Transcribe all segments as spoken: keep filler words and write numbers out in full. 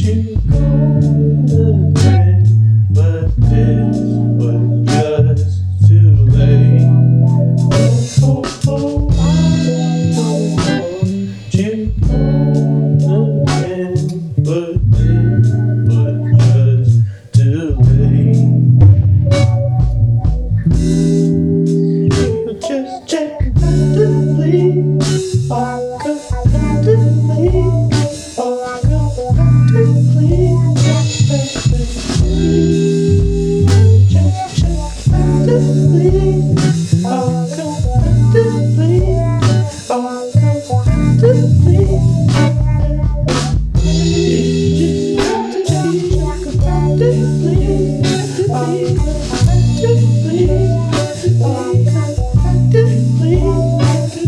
you go again, but this was just too late. Oh, oh, oh, I don't want you go again, but this was just too late. You just check to leave. I got to leave. I got to leave. Just check to leave. I got to leave. I got to leave. You just got to check to leave. I got to leave. I got to leave.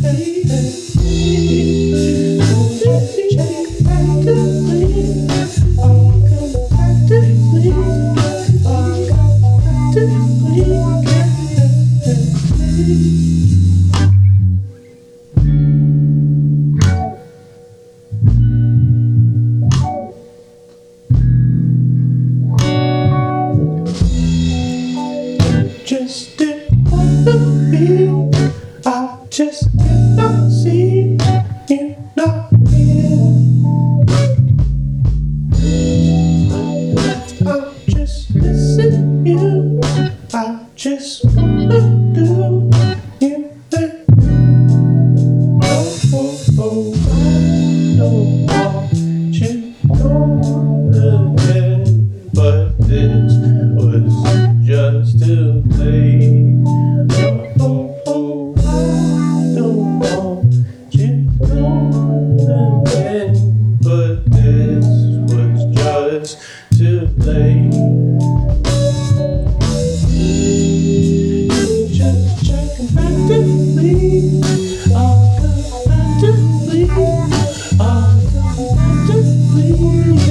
Just didn't wanna be. I just cannot see you not here. I'm just missing you. I just wanna do you that. Oh, oh, oh, I don't want you gone again, but this was just too late. Oh, oh, oh, I don't want you gone again, but this was just too late. You just checking back to leave. I'm coming back to leave. I'm coming back to leave.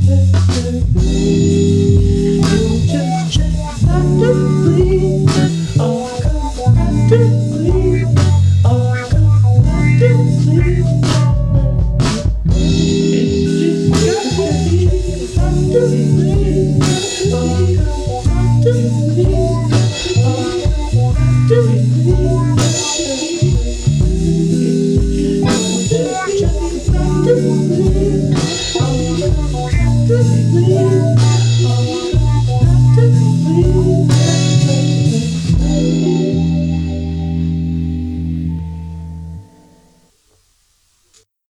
You just checking back to leave. I'm coming back to leave. I'm coming back to leave. You just got to leave. Back to leave. I'm coming back to leave. I'm coming back to leave. You just checking back to leave. I'm coming back to leave.